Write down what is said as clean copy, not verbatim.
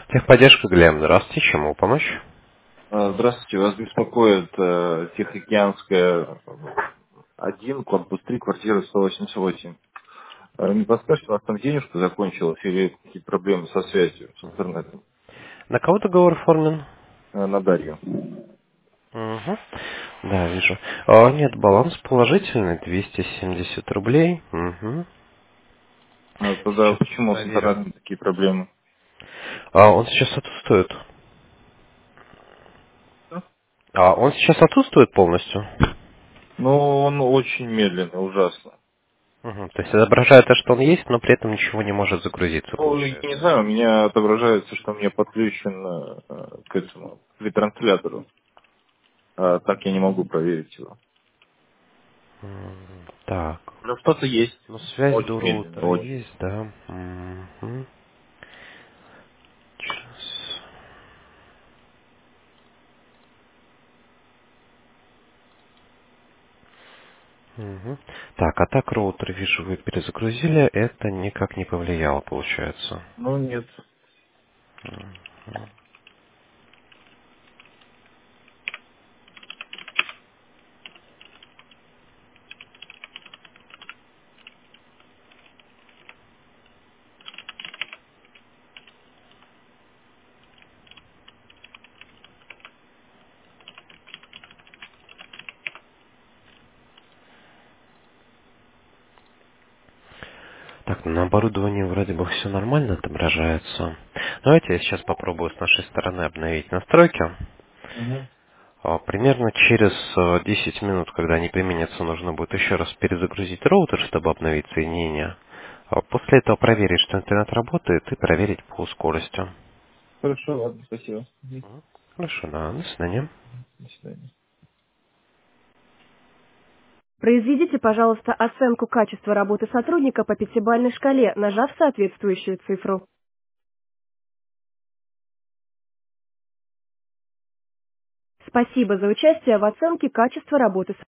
Техподдержка, Глеб, здравствуйте, чему помочь? Здравствуйте, вас беспокоит Тихоокеанская 1, корпус 3, квартира 188. Не подскажете, у вас там денежка закончилась или какие-то проблемы со связью, с интернетом? На кого договор оформлен? На Дарью. Угу. Да, вижу. Нет, баланс положительный, 270 рублей. Угу. Тогда Сейчас почему с проверим. интернетом такие проблемы? Он сейчас отсутствует. Он сейчас отсутствует полностью? Ну, он очень медленный, ужасно. Угу. То есть отображает то, что он есть, но при этом ничего не может загрузиться, Ну, я не получается. знаю, у меня отображается, что мне подключен к этому, к ретранслятору. Так я не могу проверить его. Так. Но что-то есть. Ну, связь до Очень медленно, роутера очень. есть, да. Угу. Сейчас. Мгм. Так, а так роутер, вижу, вы перезагрузили, это никак не повлияло, получается. Ну, нет. Так, на оборудовании вроде бы все нормально отображается. Давайте я сейчас попробую с нашей стороны обновить настройки. Мгм. Примерно через 10 минут, когда они применятся, нужно будет еще раз перезагрузить роутер, чтобы обновить соединение. После этого проверить, что интернет работает, и проверить по скорости. Хорошо, ладно, спасибо. Хорошо, да, до свидания. До свидания. Произведите, пожалуйста, оценку качества работы сотрудника по пятибалльной шкале, нажав соответствующую цифру. Спасибо за участие в оценке качества работы